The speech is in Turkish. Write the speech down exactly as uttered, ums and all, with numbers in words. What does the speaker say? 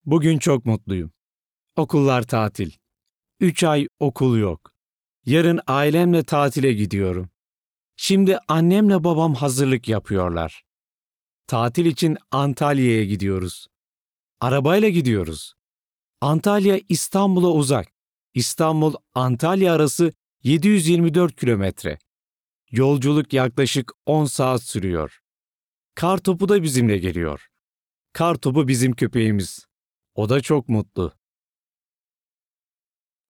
Bugün çok mutluyum. Okullar tatil. Üç ay okul yok. Yarın ailemle tatile gidiyorum. Şimdi annemle babam hazırlık yapıyorlar. Tatil için Antalya'ya gidiyoruz. Arabayla gidiyoruz. Antalya İstanbul'a uzak. İstanbul-Antalya arası yedi yüz yirmi dört kilometre. Yolculuk yaklaşık on saat sürüyor. Kartopu da bizimle geliyor. Kartopu bizim köpeğimiz. O da çok mutlu.